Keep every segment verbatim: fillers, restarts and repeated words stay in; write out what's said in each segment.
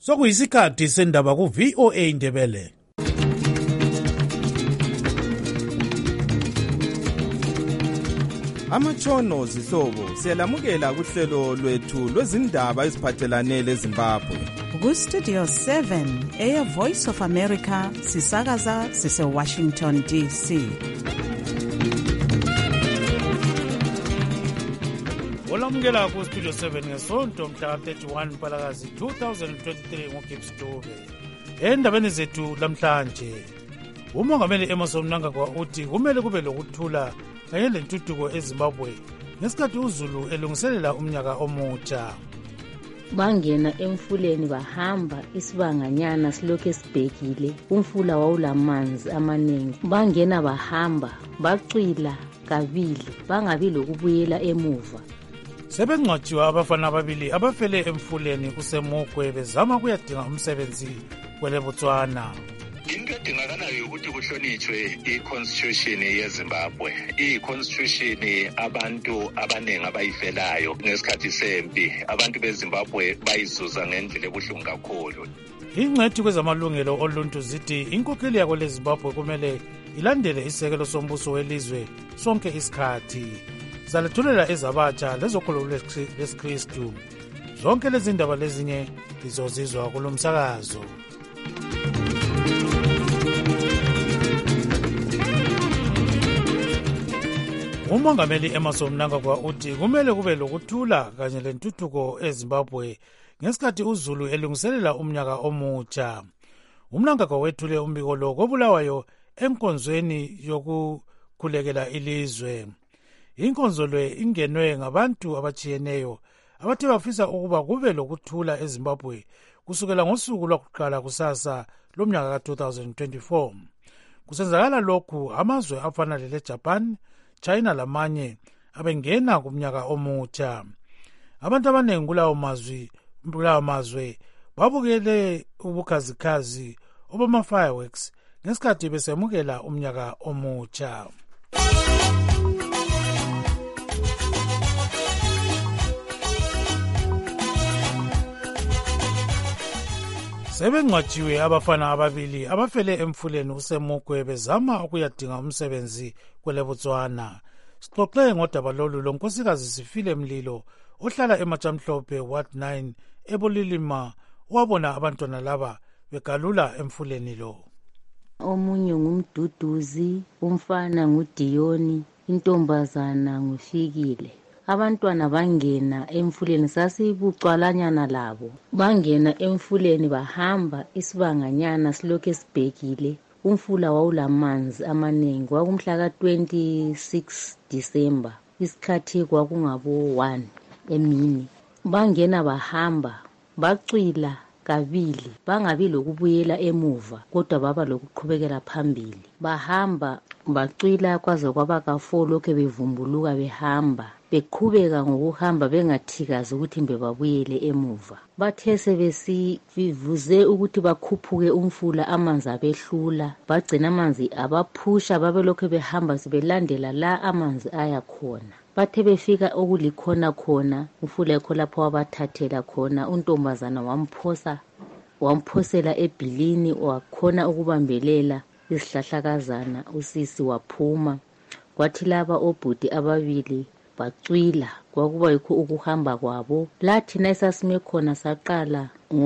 Sokuyisikhathi sendaba ku V O A Ndebele. Amatshono zihlobo siyalamukela kuhlelo lwethu lwezindaba eziphathelane leZimbabwe. Ku Studio seven eya Voice of America sisakaza sise Washington D C. Olamukela ku Studio seven ngesonto mhla thirty-one Mpalakazi two thousand twenty-three ngoGibbs Dube. Endabeni zethu lamhlanje, uMongameli Emmerson Mnangagwa uthi kumele kube lokuthula kanye lentuthuko eZimbabwe ngesikhathi uZulu elungiselela umnyaka omutsha. Bangena emfuleni bahamba isibanganyana silokhu esibhekile, umfula wawulamanzi amaningi. Bangena bahamba bacwila kabili, bangabi lokubuyela emuva. Sebengcwatshiwa abafana ababili abafele emfuleni kusemukwe bezama kuyadinga umsebenzi kwele Botswana. Into edingakalayo ukuthi kuhlonitshwe i-constitution yeZimbabwe. I-constitution abantu abaningi abayifelayo ngesikhathi sempi, abantu beZimbabwe bayizuza ngendlela ebuhlungu kakhulu. Ingcwethi kwezamalungelo oluntu zithi inkokheli yako leZimbabwe kumele ilandele isekelo sombuso welizwe sonke isikhathi. Zalethulela ezabatsha lezokholo lesiKristu. Zonke lezi ndaba lezinye lizozizwa kulomsakazo. UMongameli Emmerson Mnangagwa uthi kumele kube lokuthula kanye lentuthuko eZimbabwe ngesikhathi uZulu elungiselela umnyaka omutsha. UMnangagwa wethule umbiko lo kobulawayo enkonzweni yokukhulekela ilizwe. Inkonzo le ingenwe ngabantu abatshiyeneyo abathe bafisa ukuba kube lokuthula eZimbabwe kusukela ngosuku lwakuqala kusasa lomnyaka ka two thousand twenty-four. Kusenzakala lokhu amazwe afana leJapan, China lamanye abengena kumnyaka omutsha. Abantu abanengi kulawo mazwi kulawo mazwe babukele ubukhazikhazi obama fireworks ngesikhathi besemukela umnyaka omutsha. Sebengcwatshiwe abafana ababili abafele emfuleni kusemukwe bezama ukuyadinga umsebenzi kwele Botswana. Sixoxe ngodaba lolu lonkosikazi Sifile Mlilo ohlala eMatshamhlophe Ward nine eBulilima wabona abantwana laba begalula emfuleni lo. Omunye ngumduduzi, umfana nguDiyoni, intombazana nguFikile. Abantwana bangena emfuleni, sasibucwalanyana labo. Bangena emfuleni bahamba isibanganyana silokhu esibhekile. Umfula wawulamanzi amaningi. Kwakumhla ka twenty-six December. Isikhathi kwakungabo one emini. Bangena bahamba bacwila kabili, bangabi lokubuyela emuva kodwa baba lokuqhubekela phambili. Bahamba bacwila kwaze kwaba ka four lokho bevumbuluka behamba. Beqhubeka ngokuhamba bengathikazi ukuthi mbebabuyele emuva. Bathe sebesivuze ukuthi bakhuphuke umfula amanzi abehlula, bagcina amanzi abaphusha babelokho behamba sibelandela la amanzi aya khona. Bathe befika okulikhona khona umfula ekho lapho wabathathela khona, untombazana wamphosa wamphosela ebhilini, wakhona ukubambelela isihlahlakazana, usisi waphuma. Kwathi laba obhudi ababili bacwila, kwakuba yikho ukuhamba kwabo. Lathi nasasime khona saqala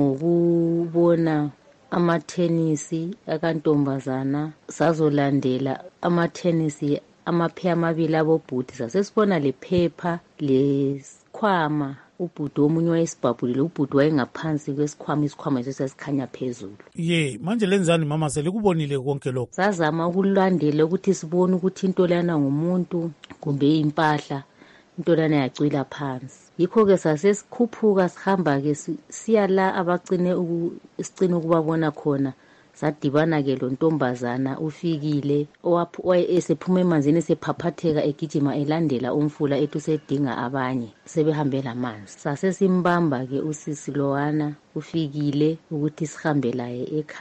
ngokubona amathenisi akantombazana, sazolandela amathenisi amaphe amabili abobhudi, sasesibona lephepha lesikhwama. Ubhudi omunye wayesibhabhulile, ubhudi wayengaphansi kwesikhwama, isikhwama sesesikhanya phezulu. Ye, manje lenzani mama selikubonile konke lokho? Sazama ukulandela ukuthi sibone ukuthi into lana ngumuntu kumbe impahla, into lana yacwila phansi. Yikho ke sasesikhuphuka sihamba ke siya la abagcine ukusicine ukubabona khona. Sadibana ke lo ntombazana uFikile owapho esephuma emanzini sephaphatheka egijima elandela umfula ethi usedinga abanye sebehambela amanzi. Sasesimbamba ke usisi lowana uFikile ukuthi sihambe laye ekhaya.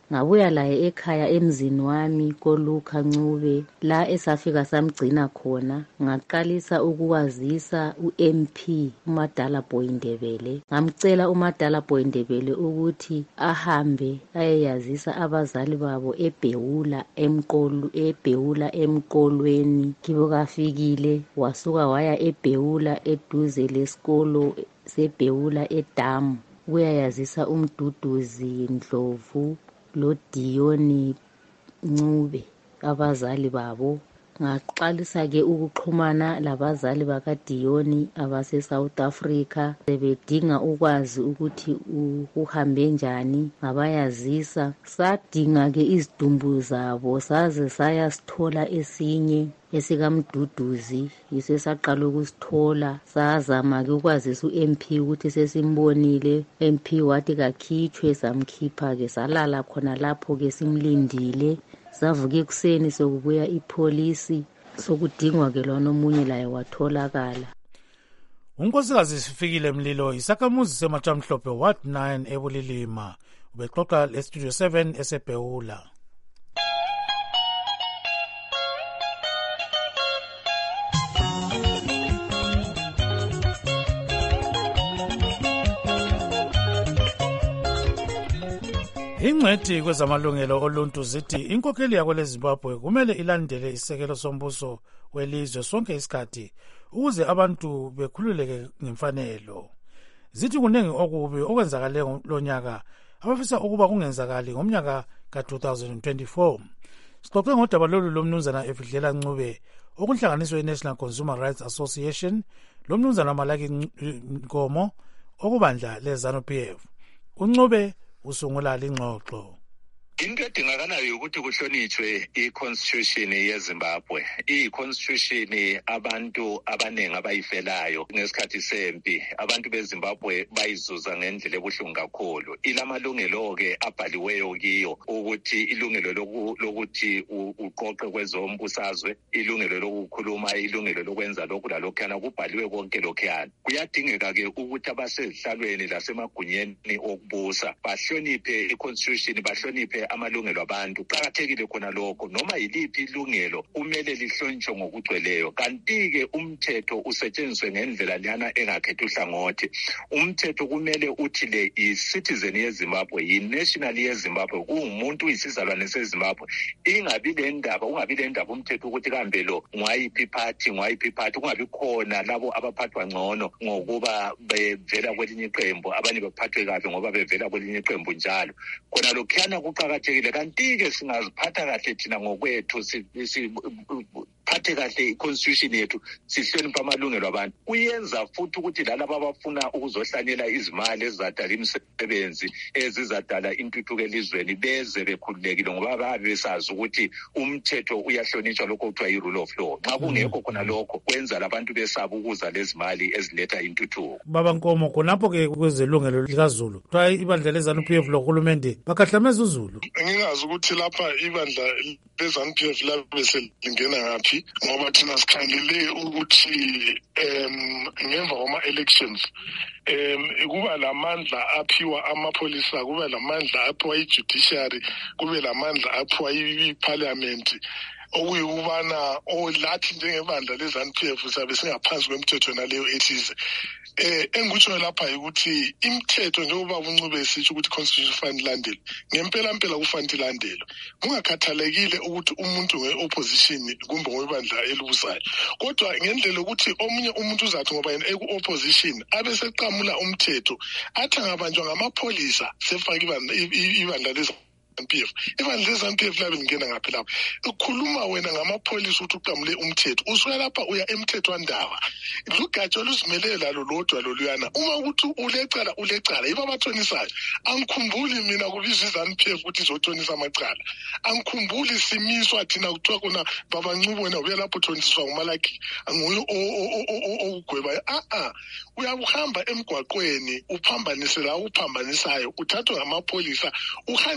ngabuya laye ekhaya emzini wami koLuka Ncube la esafika samgcina khona. Ngaqalisa ukwazisa u-M P uMadala Boyindebele, ngamcela uMadala Boyindebele ukuthi ahambe ayeyazisa abazali babo eBhewula emqolu eBhewula emqolweni. Kibo kafikile wasuka waya eBhewula eduze lesikolo seBhewula eDamu uyayazisa uMduduzi Ndlovu lo Diyoni Ncube abazali babo. Ngaqalisa ke ukuxhumana labazali bakaDiyoni abase South Africa sebedinga ukwazi ukuthi uhambe njani, ngabayazisa. Sadinga ke izidumbu zabo saze sayasithola esinye esikaMduduzi, yise saqala ukusithola. Sazama ke ukwazisa u-M P ukuthi sesimbonile. M P wathi kakhitshwe, samkhipha ke salala khona lapho ke simlindile. Savuka ekuseni sokubuya ipolisi sokudingwa ke lona omunye laye watholakala. Unkosikazi Sifikile Mlilo isakhamuzi seMatshamhlophe Ward nine eBulilima ubexoxa leStudio seven eseBhewula. Ingcwethi kwezamalungelo oluntu zithi inkokheli yakwele Zimbabwe kumele ilandele isekelo sombuso welizwe sonke isikhathi ukuze abantu bekhululeke ngemfanelo. Zithi kunengi okubi okwenzakale lonyaka abafisa ukuba kungenzakali ngomnyaka ka two thousand twenty-four. Sixoxe ngodaba lolu lomnumzana Efidlela Ncube okunhlanganiswe iNational Consumer Rights Association lomnumzana Malaki Nkomo okubandla leZANU P F. uNcube usungula lingxoxo. Into edingakalayo ukuthi kuhlonitshwe i-constitution yeZimbabwe. I-constitution abantu abanengi abayifelayo ngesikhathi sempi. Abantu beZimbabwe bayizuza ngendlela ebuhlungu kakhulu. Ilamalungelo ke abhaliweyo kiyo ukuthi ilungelo lokuthi uqoqe kwezombusazwe, ilungelo lokukhuluma, ilungelo lokwenza lokhu lalokhana kubhaliwe konke lokhana. Kuyadingeka ke ukuthi abasezihlalweni lasemagunyeni okubusa bahloniphe i-constitution, bahloniphe amalungelo abantu. Qakathekile khona lokho, noma yiliphi ilungelo kumele lihlonitshwe ngokugcweleyo. Kanti ke umthetho usetshenziswe ngendlela lana engakhethi uhlangothi. Umthetho kumele uthi le i-citizen yeZimbabwe, yi-national yeZimbabwe, kungumuntu uyisizalwane seZimbabwe. Ingabi le ndaba, ungabi le ndaba umthetho ukuthi kambe lo ngwayiphi party, ngwayiphi party, kungabi khona labo abaphathwa ngcono ngokuba bevela kwelinye iqembu, abanye baphathwe kabi ngoba bevela kwelinye iqembu njalo. Khona lokhana kuqakathekile. Kanti ke singaziphatha kahle thina ngokwethu, siphathe kahle i-constitution yethu, sihloniphe amalungelo abantu. Kuyenza futhi ukuthi lalabo abafuna ukuzohlanyela izimali ezizadala imisebenzi, ezizadala intuthuko elizweni, beze bekhululekile ngoba babe besazi ukuthi umthetho uyahlonitshwa, lokho kuthiwa i-rule of law. Nxa kungekho khona lokho kwenza labantu besaba ukuza lezimali eziletha intuthuko. Baba Nkomo, khonapho ke kwezelungelo likaZulu kuthiwa ibandla leZANU P F lohulumende bakhahlameza uZulu. Ngingazi ukuthi lapha ibandla leZANU P F labe selingena ngaphi, ngoba thina sikhangele ukuthi em ngemva kwama-elections em kuba lamandla aphiwa amapholisa, kuba lamandla aphiwa i-judiciary, kube lamandla aphiwa i-parliament, okuyikubana olathi njengebandla leZANU P F sabe singaphansi kwemthetho naleyo ethize. Eh engikutsho lapha ukuthi imithetho njengoba uNcube esitsho ukuthi constitution fanele ilandelwe, ngempela mpela kufanele ilandelwe. Kungakhathalekile ukuthi umuntu ngeopposition kumbe ngoibandla elibusayo. Kodwa ngendlela ukuthi omunye umuntu uzathi ngoba yena eku-opposition abe seqamula umthetho athi angabanjwa ngamapholisa sefaka ibandla leZANU P F. Ibandla leZANU P F labe lingena ngaphi lapho? Ukhuluma wena ngamapholisa ukuthi uqamule umthetho, usuka lapha uya emthethwandaba. Lugatsha oluzimele lalo lodwa loluyana. Uma ukuthi ulecala ulecala yiba bathonisayo. Angikhumbuli mina kubizwa iZANU P F ukuthi izothonisa amacala. Angikhumbuli simiswa thina kuthiwa kuna Baba Ncube wena uya lapho thoniswa nguMalaki nguye ogweba. Ah ah, uyabuhamba emgwaqweni uphambanise la uphambanisayo, uthathwa ngamapholisa uhanjiswe la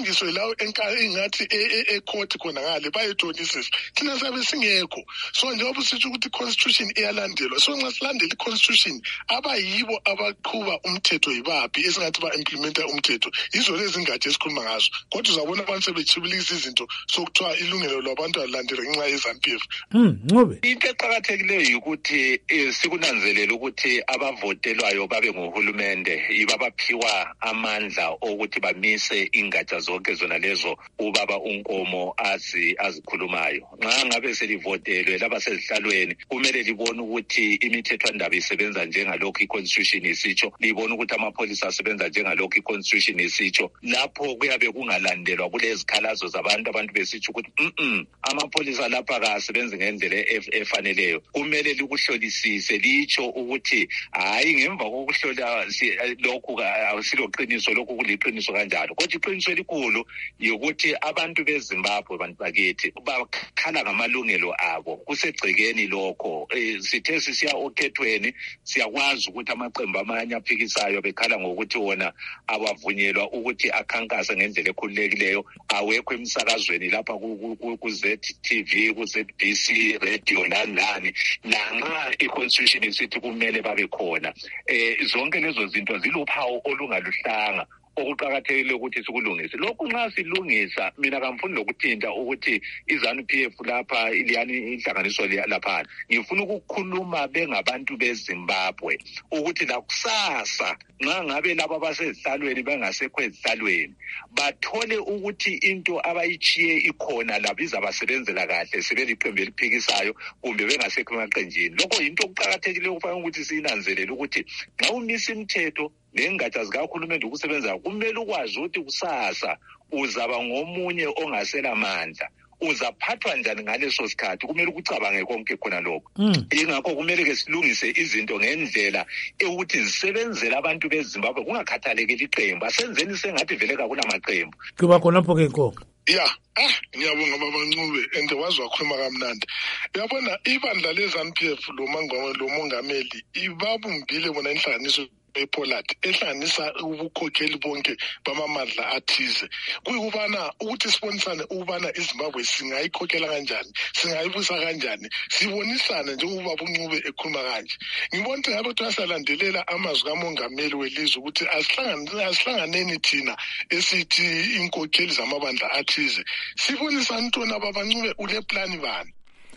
ingathi e-court khona ngale bayethonisisa thina sabe singekho. So njengoba usitsho ukuthi i-constitution iyalandelwa, so nxa silandela i-constitution abayibo abaqhuba umthetho yibaphi esingathi ba-implementa umthetho yizo lezi ngathi esikhuluma ngazo. Kodwa uzabona abantu sebechibilisa izinto sokuthiwa ilungelo lwabantu alandela ngenxa ye-ZANU-P F. Ncube, into eqakathekileyo ukuthi sikunanzelele ukuthi abavotelwayo babe ngohulumende yibo abaphiwa amandla okuthi bamise ingatsha zonke zona lezo ubaba uNkomo azi azikhulumayo. Nxa ngabe selivotelwe laba sezihlalweni kumele libone ukuthi imithethwandaba isebenza njengalokho i-constitution isitsho, libone ukuthi amapholisa asebenza njengalokho i-constitution isitsho. Lapho kuyabe kungalandelwa kulezi khalazo zabantu abantu besitsho ukuthi mm amapholisa lapha kasebenzi ngendlela efaneleyo. Kumele likuhlolisise litsho ukuthi hayi ngemva kokuhlola lokhu asiloqiniso lokhu kuliqiniso kanjalo. Kodwa iqiniso elikhulu yokuthi abantu beZimbabwe bantu bakithi bakhala ngamalungelo abo kusegcekeni lokho. E, sithe sisiya okhethweni siyakwazi ukuthi amaqembu amanye aphikisayo bekhala ngokuthi wona awavunyelwa ukuthi akhankase ngendlela ekhululekileyo, awekho emsakazweni lapha ku-Z T V, ku-Z B C radio nani nanxa i-constitution isithi kumele babe khona. Eh zonke lezo zinto ziluphawu olungaluhlanga okuqakathekile ukuthi sikulungise. Lokhu nxa silungisa mina kamfuni lokuthinta ukuthi iZANU-P F lapha iliyani inhlanganiso lapha. Ngifuna ukukhuluma bengabantu beZimbabwe ukuthi la kusasa nxa ngabe laba basezihlalweni bangasekho ezihlalweni bathole ukuthi into abayichiye ikhona labiza basebenzela kahle sebeliqembu eliphikisayo kumbe bengasekho emaqenjini. Lokho into okuqakathekile ukufanele ukuthi siyinanzelele ukuthi nxa umisa imithetho nengatsha zikahulumende ukusebenza kumele ukwazi ukuthi kusasa uzaba ngomunye ongasela mandla, uzaphathwa njani ngaleso sikhathi. Kumele ukucabange konke khona lokho. Ingakho kumele ke silungise izinto ngendlela ukuthi zisebenzele abantu beZimbabwe kungakhathalekile iqembu. Asenzeni sengathi vele kakunamaqembu. kuba khona lapho ke Nkomo. Ya, ah ngiyabonga baba Ncube ende wazi wakhuluma kamnandi. Uyabona ibandla le-ZANU-P F lo mangwa lo mongameli ibabumbile bona inhlanganiso ePoland ehlanganisa ubukhokheli bonke bamamandla athize. Kuyikubana ukuthi sibonisane ukubana iZimbabwe singayikhokhela kanjani, singayibusa kanjani, sibonisane njengoba uNcube ekhuluma kanje. Ngibona ukuthi ngabe twasalandelela amazwi kamongameli welizwe ukuthi asihlanganeni asihlanganeni thina esithi inkokheli zamabandla athize. Sibonisane tona baba Ncube ule plan bani.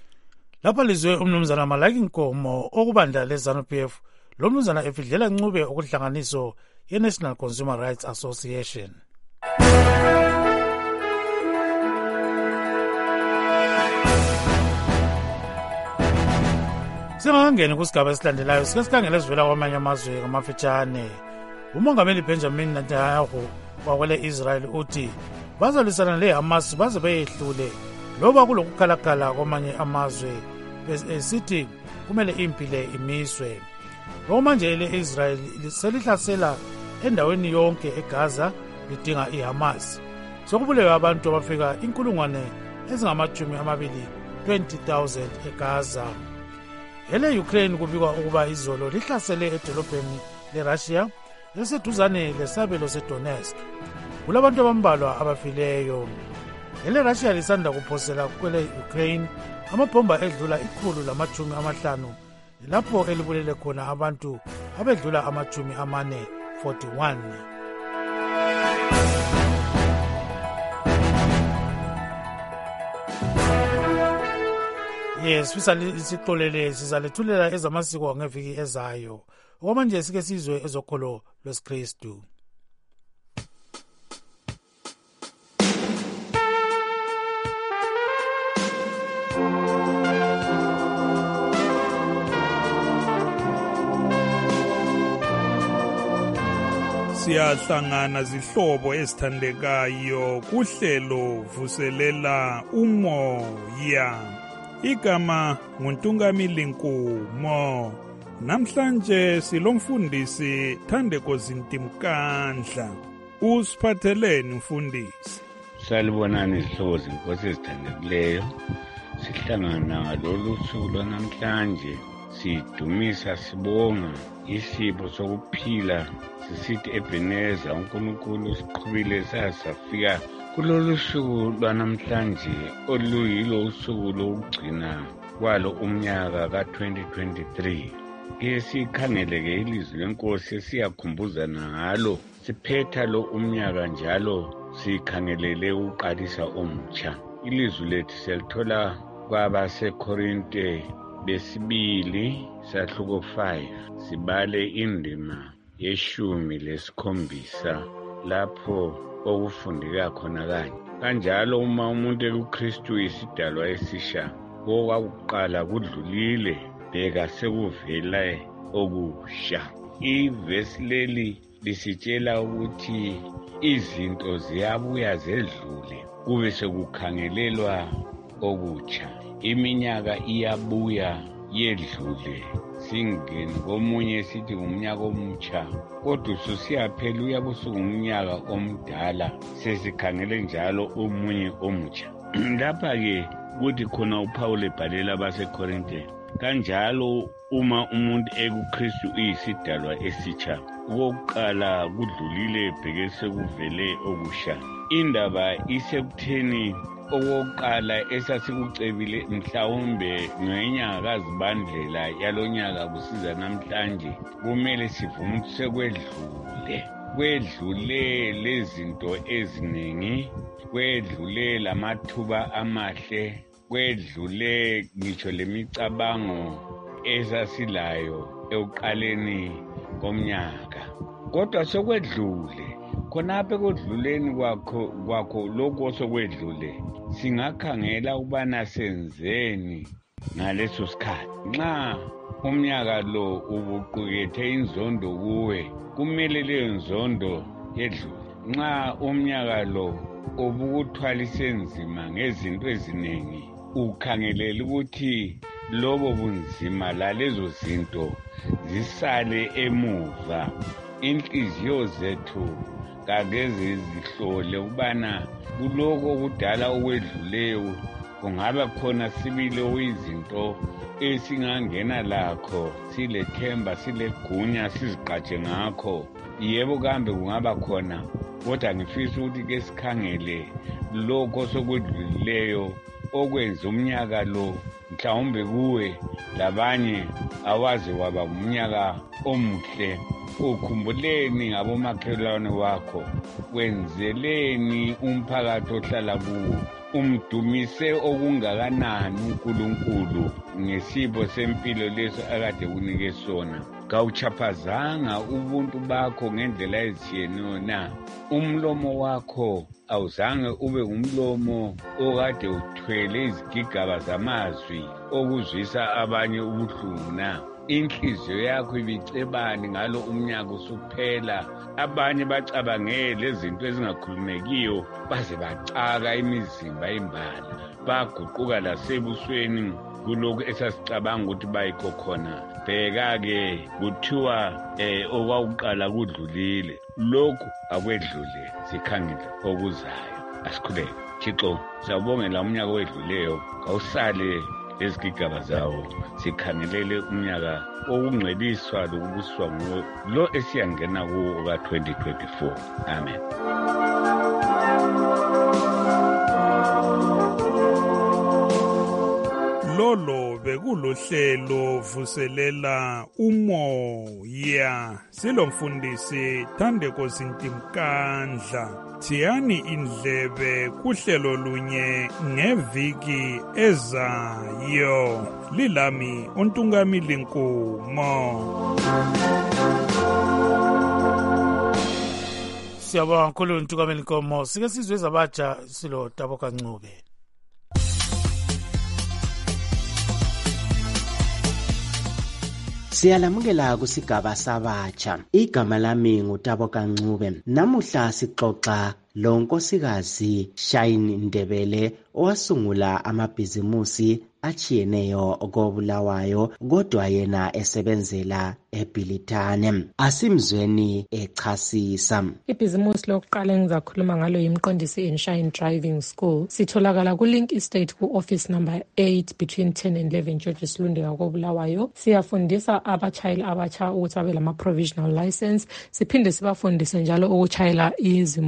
Lapha lizwe umnumzana Malaki Nkomo okubandla leZANU-P F. Lo mnumzana efidlela Ncube okuhlanganiso ye-National Consumer Rights Association. Singangeni kusigaba esilandelayo sike sikhangele esivela kwamanye amazwe ngamafitshane. Umongameli Benjamin Netanyahu wakwele Israel uthi bazalisana le-Hamas baze beyehlule loba kulokukhalakhala kwamanye amazwe esithi kumele impile imiswe. Lo manje le-Israel selihlasela endaweni yonke eGaza lidinga iHamas. Sokubulewe abantu abafika inkulungwane ezingamajumi amabili twenty thousand eGaza. Ele-Ukraine kubikwa ukuba izolo lihlasele edolobheni leRussia eliseduzane lesabelo seDonetsk. Kulabantu abambalwa abafileyo. Ele-Russia lisanda kuphosela kwele-Ukraine amabhomba edlula ikhulu lamajumi amahlanu lapho elibulele khona abantu abedlula amajumi amane forty-one. Yes, sisixolele sizalethulela ezamasiko ngeviki ezayo. Okwamanje sike sizwe ezokholo lwesikristu. Siyahlangana zihlobo ezithandekayo kuhlelo vuselela umoya. Igama nguNtungamili Nkumo. Namhlanje silomfundisi Thandeko Zintimkandla. Usiphatheleni mfundisi? Salibonani izihlobo zenkosi ezithandekileyo. Sihlangana ngalolu suku lwanamhlanje sidumisa sibonga isipho sokuphila sisithi Ebeneza uNkulunkulu siqhubile sasafika kulolu suku lwanamhlanje oluyilo usuku lokugcina kwalo umnyaka ka-twenty twenty-three ke sikhangeleke ilizwi lenkosi siyakhumbuzana ngalo siphetha lo umnyaka njalo sikhangelele uqalisa omutsha. Ilizwi lethu selithola kwabasekorinte besibili sahluko five sibale indima yeshumi lesikhombisa lapho okufundeka khona kanye. Kanjalo uma umuntu ekuKristu isidalwa esisha, okwakuqala kudlulile, bheka sekuvela okusha. Ivesi leli lisitshela ukuthi izinto ziyabuya zedlule kube sekukhangelelwa okutsha. Iminyaka iyabuya yedlule singeni komunye sithi umnyaka omutsha, kodwa ususiyaphela uyabusuku umnyaka omdala sesikhangele njalo omunye omutsha. Lapha-ke kuthi khona uPaul ebhalela abasekorinte, kanjalo uma umuntu ekuKristu iyisidalwa esitsha, okokuqala kudlulile bheke sekuvele okusha. Indaba isekutheni okokuqala esasikucebile mhlawumbe ngenyanga kaZibandlela yalonyaka kusiza namhlanje, kumele sivume ukuthi sekwedlule. Kwedlule lezinto eziningi, kwedlule lamathuba amahle, kwedlule ngitsho lemicabango esasilayo ekuqaleni komnyaka. Kodwa sekwedlule, khonapha ekudluleni kwakho kwakho lokho osokwedlule, singakhangela ukubana senzeni ngaleso sikhathi. Nxa umnyaka lo ubuqukethe inzondo kuwe, kumele leyo nzondo yedlule. Nxa umnyaka lo ubukuthwalise nzima ngezinto eziningi, ukhangelela ukuthi lobo bunzima lalezo zinto zisale emuva. Inhliziyo zethu kageze zihlole ubana kuloko kudala okwedluleyo kungaba khona sibile izinto esingangena lakho, silethemba, silegunya, siziqatshe ngakho. Yebo kambe kungaba khona, kodwa ngifisa ukuthi ke sikhangele lokho sokwedluleyo okwenza umnyaka lo mhlawumbe kuwe labanye awaze waba umnyaka omuhle. Ukhumbuleni ngabomakhelwane wakho, wenzeleni umphakathi ohlala kuwo, umdumise okungakanani uNkulunkulu ngesipho sempilo leso akade kunike sona. Kawuchaphazanga ubuntu bakho ngendlela ezitshiyeneyo na? Umlomo wakho awuzange ube umlomo okade uthwele izigigaba zamazwi okuzwisa abanye ubuhlungu na? Inhliziyo yakho ibicebani ngalo umnyaka usuphela? Abanye bacabangele izinto ezingakhulumekiyo baze bacaka imizimba imbala, baguquka lasebusweni kuloko esasicabanga ukuthi bayikho khona. Bheka-ke kuthiwa eh okwakuqala kudlulile, lokhu akwedlule, sikhangele okuzayo. Asikhuleke. Thixo, siyabongela umnyaka owedluleyo, kawusale lezigigaba zawo, sikhangelele umnyaka okungcweliswa lokubuswa nguwo lo esiyangena kuwo ka-twenty twenty-four. Amen. Lolo bekulohlelo vuselela umoya, silomfundisi Thandeko Sintimkandla. Thiyani indlebe kuhlelo lunye ngeviki ezayo. Lilami uNtungamili Nkomo. Siyabonga kakhulu uNtungamili Nkomo. Sike sizwe zabatsha silo Taboka Ncube. Siyalamukela kusigaba sabatsha. Igama lami nguTaboka Ncube. Namuhla sixoxa lo nkosikazi Shine Ndebele owasungula amabhizimusi achiyeneyo koBulawayo, kodwa yena esebenzela eBhilitane. Asimzweni echasisa. Ibhizimusi lokuqala engizakhuluma ngalo yimqondisi in Shine Driving School. Sitholakala kuLink Estate ku-office number eight between ten and eleven Georges Lundeka koBulawayo. Siyafundisa abachayeli abatsha ukuthi babe lama provisional license. Siphinde sibafundise njalo ukuchayela izimota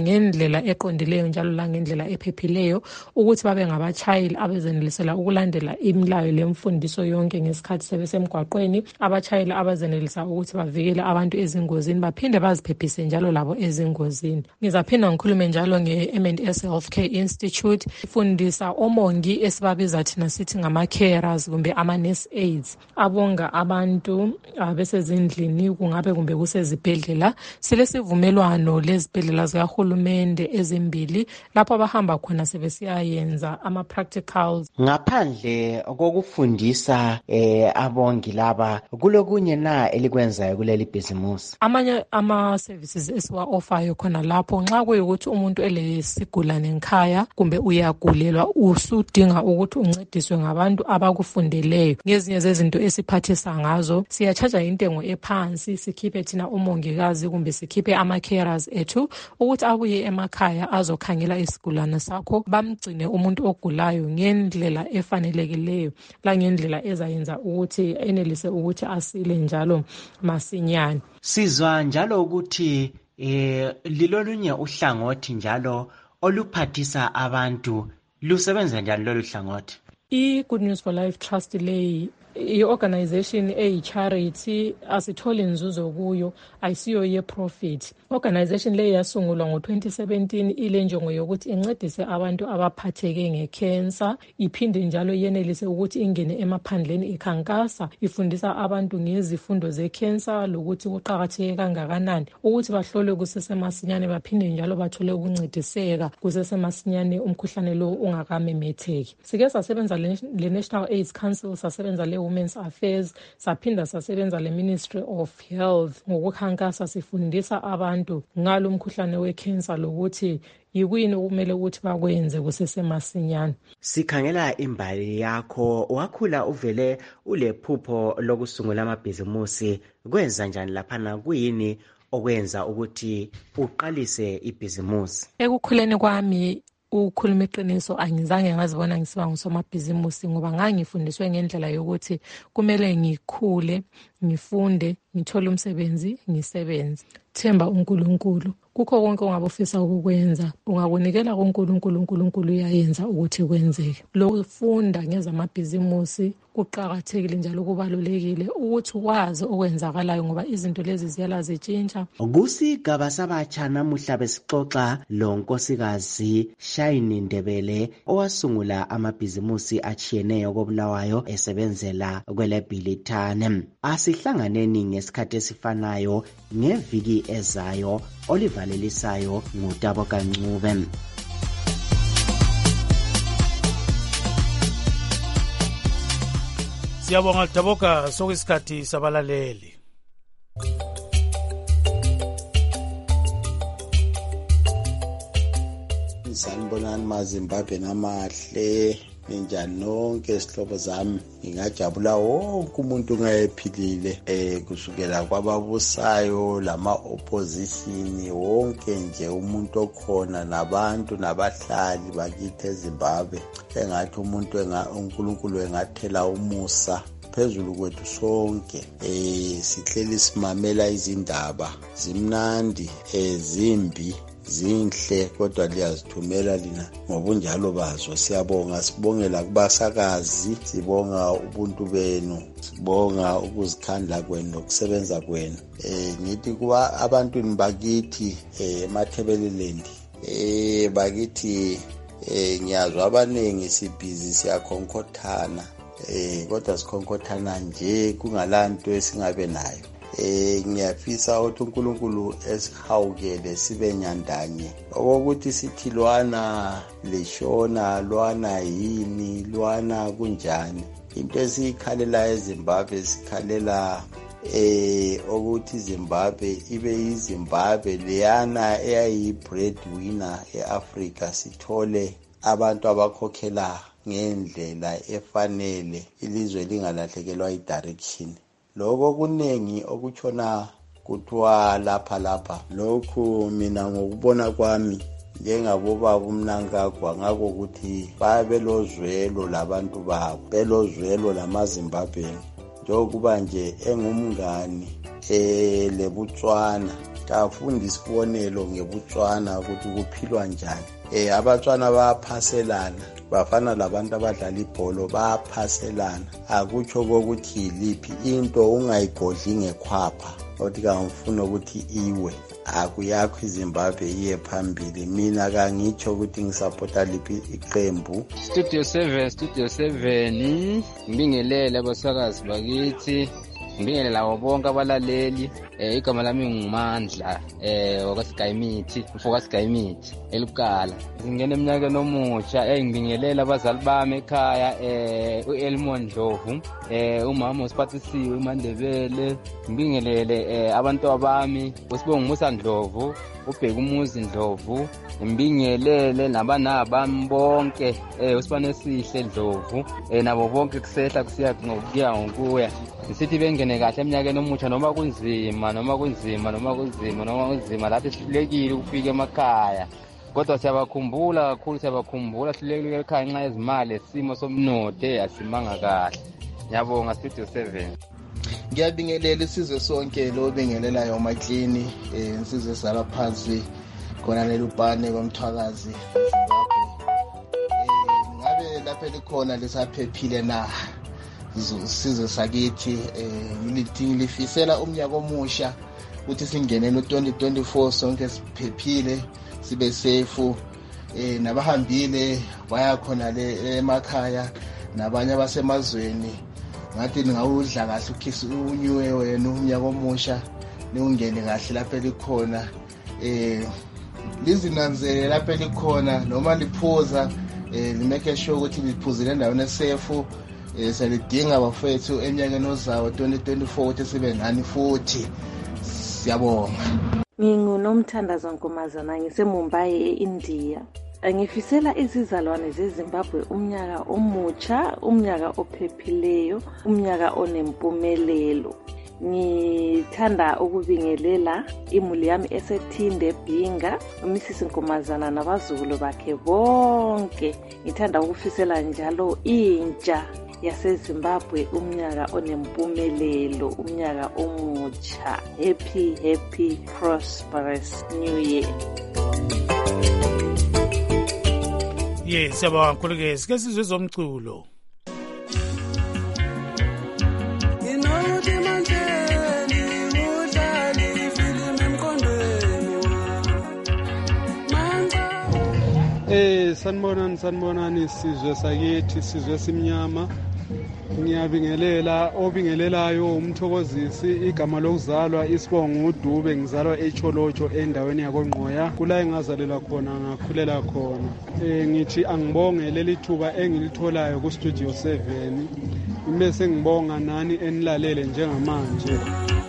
ngendlela eqondileyo njalo langendlela ephephileyo ukuthi babe ngabatshayeli abezenelisela ukulandela imilayo lemfundiso yonke ngesikhathi sebesemgwaqweni, abatshayeli abezenelisa ukuthi bavikele abantu ezingozini baphinde baziphephise njalo labo ezingozini. Ngizaphinda ngikhulume njalo nge-M and S Healthcare Institute ifundisa omongi esibabiza thina sithi ngama-carers kumbe ama-nurse aides abonga abantu besezindlini kungabe kumbe kusezibhedlela. Silesivumelwano lezibhedlela zikahulumende ezimbili lapho abahamba khona sebesiyayenza ama-practicals. Ngaphandle kokufundisa eh, abongi laba kulokunye na elikwenzayo kuleli bhizimusi? Amanye ama-services esiwa-ofayo khona lapho nxa kuyukuthi umuntu elesigulane nkhaya kumbe uyagulelwa usudinga ukuthi uncediswe ngabantu abakufundeleyo ngezinye zezinto esiphathisa ngazo, siyatshaja intengo ephansi, sikhiphe thina umongikazi kumbe sikhiphe ama-carers ethu ukuthi abuye emakhaya azokhangela isigulane sakho, bamgcine umuntu ogulayo ngendlela efanelekileyo langendlela ezayenza ukuthi enelise ukuthi asile njalo masinyane. Sizwa njalo ukuthi eh lilolunye uhlangothi njalo oluphathisa abantu, lusebenza njani lolu hlangothi? I-Good News for Life Trust leyi i-organization eyi-charity, asitholi nzuzo kuyo, ayisiyo ye-profit. Organization leyi yasungulwa ngo-twenty seventeen ile njongo yokuthi incedise abantu abaphatheke nge-cancer, iphinde njalo yenelise ukuthi ingene emaphandleni ikhankasa, ifundisa abantu ngezifundo ze-cancer lokuthi kuqakatheke kangakanani ukuthi bahlolwe kusesemasinyane baphinde njalo bathole ukuncediseka kusesemasinyane umkhuhlane lo ungakamemetheki. Sike sasebenza le-National AIDS Council, sasebenza le Women's Affairs, saphinda sasebenza le Ministry of Health ngokukhankasa sifundisa abantu ngalo umkhuhlane we-cancer lokuthi yikuyini okumele ukuthi bakwenze kusesemasinyane. Sikhangela imbali yakho, wakhula uvele ulephupho lokusungula amabhizimusi, kwenza njani laphana, kuyini okwenza ukuthi uqalise ibhizimusi? Ekukhuleni kwami ukukhuluma iqiniso angizange ngazibona ngisiba ngusomabhizimusi ngoba ngangifundiswe ngendlela yokuthi kumele ngikhule, ngifunde, ngithole umsebenzi, ngisebenze. Themba uNkulunkulu. Kukho konke ongabufisa ukukwenza, ungakunikela kuNkulunkulu, uNkulunkulu uyayenza ukuthi kwenzeke. Lokufunda ngezamabhizimusi kuqakathekile njalo kubalulekile ukuthi wazi okwenzakalayo ngoba izinto lezi ziyala zitshintsha. Kusigaba sabatsha namuhla besixoxa lonkosikazi Shine Ndebele owasungula amabhizimusi achiyeneyo koBulawayo esebenzela kweleBhilitane. Asihlanganeni ngesikhathi esifanayo ngeviki ezayo olivalelisayo nguTabo Kancube. Siyabonga Daboka, sokuyisikhathi sabalaleli. Sanibonani maZimbabwe namahle, ninjani nonke isihlobo zami. Ngingajabula wonke umuntu ungayephilile eh kusukela kwababusayo lama opposition wonke nje umuntu okhona nabantu nabahlali bakithi eZimbabwe engathi umuntu enga uNkulunkulu engathela umusa phezulu kwethu sonke. Eh sihleli simamela izindaba zimnandi ezimbi zinhle kodwa liyazithumela lina ngobunjalo bazo. Siyabonga, sibongela kubasakazi, sibonga ubuntu benu, sibonga ukuzikhandla kwenu nokusebenza kwenu. Eh ngithi kuba abantu bakithi eh eMathebeleland eh bakithi eh ngiyazwa abanengi sibhizi siyakhonkothana eh kodwa sikhonkothana nje kungalanto esingabe nayo. Eh ngiyafisa ukuthi uNkulunkulu esihawukele sibe nyandanye okokuthi sithi lwana leshona lwana yini lwana kunjani. Into esikhalela eZimbabwe sikhalela eh ukuthi Zimbabwe ibe yiZimbabwe leyana eyayi breadwinner eAfrica, sithole abantu abakhokhela ngendlela efanele ilizwe lingalahlekelwa idirection. Lokho kunengi okutshona kuthiwa lapha lapha. Lokhu mina ngokubona kwami njengabobaba uMnangagwa ngakho ukuthi babelozwelo labantu babo, belozwelo lamaZimbabwe njengokuba nje engumngani eh leBotswana kafundi isibonelo ngebutswana ukuthi kuphilwa njani. Eh abatswana bayaphaselana, bafana labantu abadlala ibholo bayaphaselana. Akutsho ukuthi yiliphi into ungayigodli ngekhwapha othi kamfuna ukuthi iwe. Akuyakho iZimbabwe iye phambili. Mina kangitsho ukuthi ngisupporta liphi iqembu. Studio seven, Studio seven, ngibingelele abasakazi bakithi. Ngibingelele labo bonke abalaleli. Eh igama lami ngumandla eh wakwaSigayimithi, mfokwaSigayimithi elukala. Ngingena eminyakeni omusha eh ngibingelela abazali bami ekhaya eh uElmon Ndlovu, eh umama uSiphathisiwe uMandebele. Ngibingelele eh abantu abami uSibonga Musa Ndlovu, ubheka umuzi Ndlovu. Ngibingelele nabanabami bonke eh uSibanesihle Ndlovu eh nabo bonke kusehla kusiya ngokuya ngokuya. Sithi bengene kahle eminyakeni omusha noma kunzima noma kunzima noma kunzima noma kunzima lathi sihlekile ukufika emakhaya. Kodwa siyabakhumbula kakhulu, siyabakhumbula sihlekile ekhaya ngenxa yezimali esimo somnotho asimanga kahle. Ngiyabonga Studio seven. Ngiyabingelela isizwe sonke lo bingelelayo uMaklini, eh insizwe sala phansi khona lelubhane kwamthwakazi eZimbabwe. Eh ngabe lapha likhona lisaphephile na sizwe sakithi. Eh ngilifisela umnyaka omusha ukuthi singene no twenty twenty-four sonke siphephile sibe safe. Eh nabahambile baya khona le emakhaya nabanye abasemazweni ngathi ngawudla kahle ukhisi unywe wena umnyaka omusha niungene kahle lapha likhona. Eh lizinanzele lapha likhona noma liphuza eh limake sure ukuthi liphuzile endaweni esafe. Eh selidinga abafethu eminyakeni ozayo twenty twenty-four ukuthi sibe nani futhi. Siyabonga. Ngingunomthandazo Nkomazana ngiseMumbai eIndia. Ngifisela izizalwane zeZimbabwe umnyaka omutsha, umnyaka ophephileyo, umnyaka onempumelelo. Ngithanda ukubingelela imuli yami eseThinde Bhinga, uMisisi Nkomazana nabazukulu bakhe bonke. Ngithanda ukufisela njalo intsha yaseZimbabwe umnyaka onempumelelo, umnyaka omutsha. Happy happy prosperous new year. Yes, siyabonga kakhulu ke sike sizwe zomculo. Eh sanibonani sanibonani sizwe sakithi sizwe simnyama. Ngiyabingelela obingelelayo umthokozisi igama lokuzalwa Isibonga uDube, ngizalwa eCholocho endaweni yakoNgqoya kula engazalelwa khona ngakhulela khona. Eh ngithi angibonge leli thuba engilitholayo ku Studio seven, bese ngibonga nani enilalele njengamanje.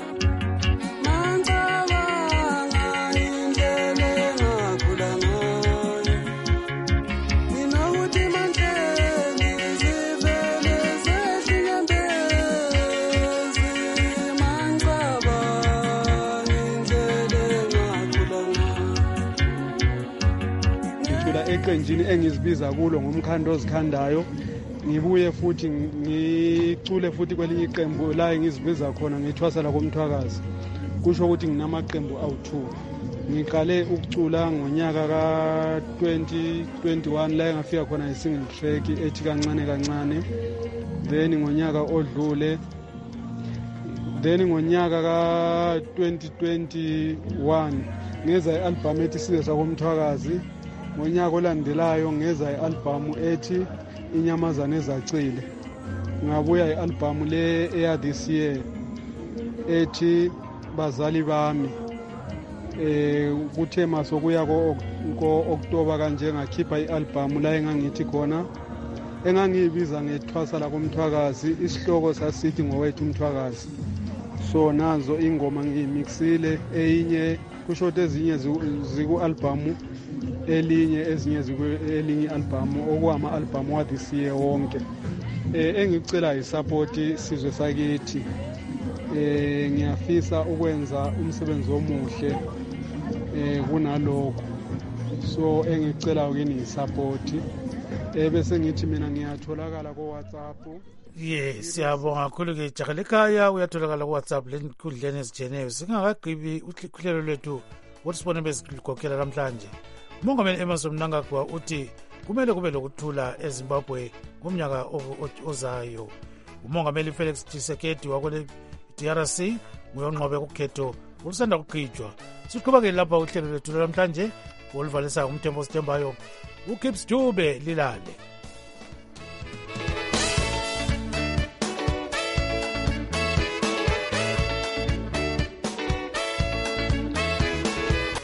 Eqenjini engizibiza kulo ngomkhando ozikhandayo, ngibuye futhi ngicule futhi kwelinye iqembu la engizibiza khona ngithwasela komthwakazi. Kusho ukuthi nginamaqembu awu-two. Ngiqale ukucula ngonyaka ka twenty twenty-one la engafika khona i-single track ethi kancane kancane. Then ngonyaka odlule, then ngonyaka ka twenty twenty-one ngeza i-album ethi Sizwe Sakomthwakazi. Ngonyaka olandelayo ngeza i-album ethi Inyamazane Ezacile. Ngabuya i-album le eya this year ethi Bazali Bami. Eh kuthe masokuya ko October kanje ngakhipha i-album la engangithi khona engangibiza ngethwasa la komthwakazi, isihloko sasithi ngowethu umthwakazi. So nazo ingoma ngiyimixile, eyinye kusho ezinye ziku album, elinye ezinye ziku elinye album okwama album wa this year wonke. Eh engicela isupport Sizwe Sakithi. Eh ngiyafisa ukwenza umsebenzi omuhle eh kunalokho. So engicela ukini support. Eh bese ngithi mina ngiyatholakala ko WhatsApp Ye siyabonga kakhulu ke Jakale ekhaya uyatholakala ku WhatsApp lenkundleni ezijeneyo. Singakagqibi uhlelo lwethu wokusibone besigogela namhlanje. Umongameli Emmerson Mnangagwa uthi kumele kube lokuthula eZimbabwe ngomnyaka ozayo. Umongameli Felix Tshisekedi wakule D R C nguyonqobe kukhetho ulusanda kugqijwa. Siqhubeke lapha uhlelo lwethu namhlanje oluvalisayo umthembo Sithembayo uKips Dube lilale.